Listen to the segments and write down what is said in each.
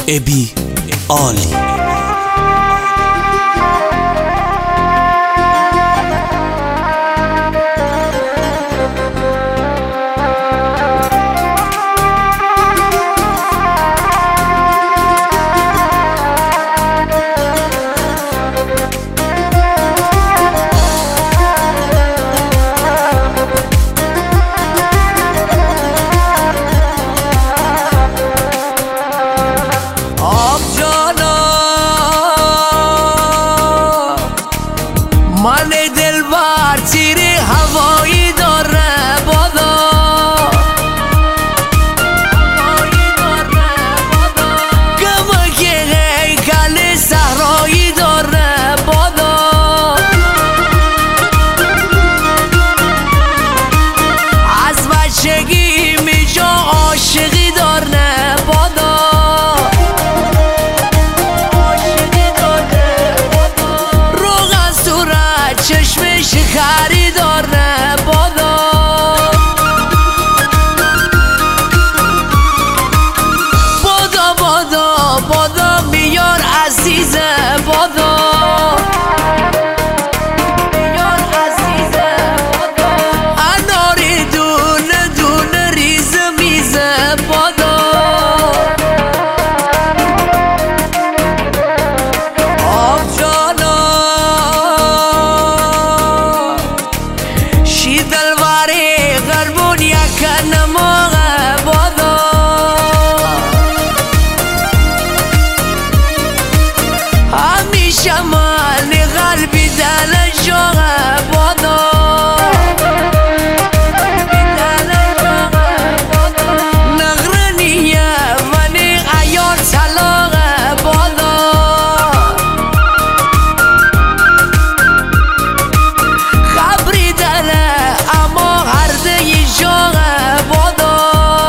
ابی عالی. من دلبر تیر هوایی داره بادا، گمک هیکل صحرایی داره بادا، از بچگی میجا عاشقی داره بادا، چشم شکری داره بادا، بادا بادا بادا میار عزیزه بادا، میار عزیزه بادا، اناری دونه دونه ریز میزه بادا، آب جانا دلواری قلبون یکن موقع بادا، همیشه من قلبی دل جاقه بادا، نغرنیه ونی ایار طلاقه بادا، خبری دله اما هرده ی جاقه بادا،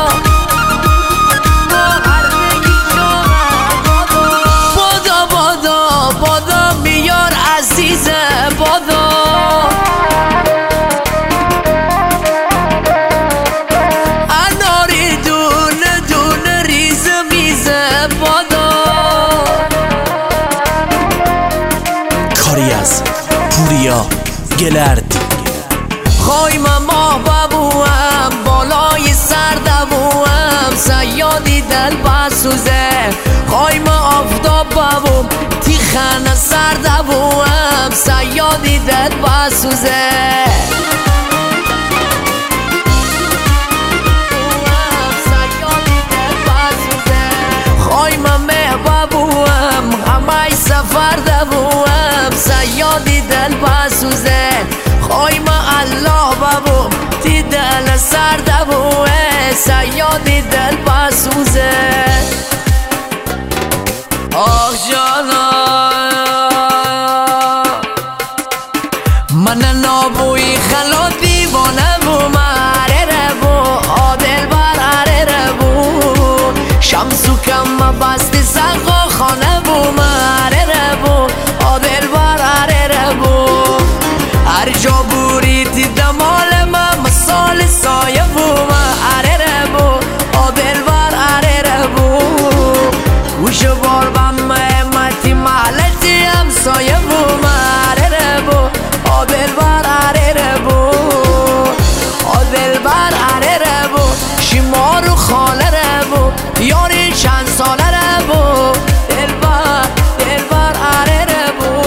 بادا بادا بادا میار عزیزه بادا، اناری دونه دونه ریز میزه بادا، کاری از پوریا گلردی. خوایم ما ببوم بالای سر دوم، سیادی دل بسوزه، خوایم آفتاب ببوم تیخن سر دوم، سیادی دل بسوزه، خوایم مه ببوم همه سفر دوم، سیادی دل بسوزه، خوایم الله ببوم تی دل سر دوه، سیادی دل بسوزه، آخ جانا من نابوی خلا دیوانه بوم، اره بو آدل بر اره بو، شمسو کم بستی سقا خانه بوم، اره بو آدل بر اره بو، هر جا بوریدی دمال من مثال سایه بوم، اره بو آدل بر اره بو، گوش بار بم امتی محلتی هم سایه بوم، اره بو آدل بر اره بو، آدل بر اره بو، شیمارو خاله ره بو، یاری چند ساله ره بو، دل بر اره بو،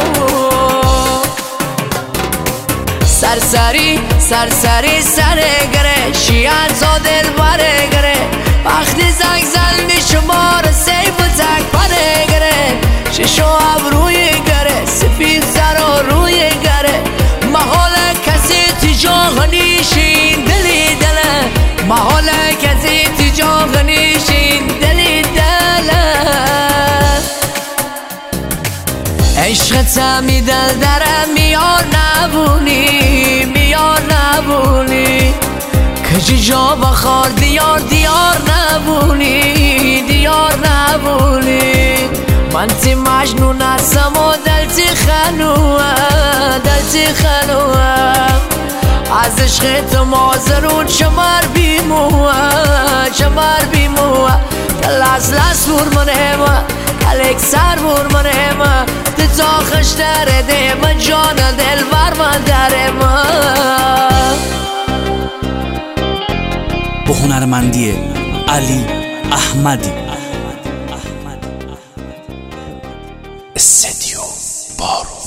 سرسری سره گره شیعت زا دل بره گره، وقتی زنگ زن می شمار سیف و تک پره گره، ششو ابروی گره سفید سر روی گره، محال کسی تجاه نیشین دلی دله، محال کسی تجاه نیشین دلی دله، عشقت همی دل دره میار نبونی، میار نبونی، کجی جا بخار دیار نبونی، دیار نبونی، من تی مجنون هستم و دل تی خنوم، دلتی خلوه از عشق تو مازرون چمر بیموه دل از لس بور منهمه کلک سر بور منهمه تا خشتر دیمه جان دل بر من درمه با هنرمندی علی احمدی استدیو بارو.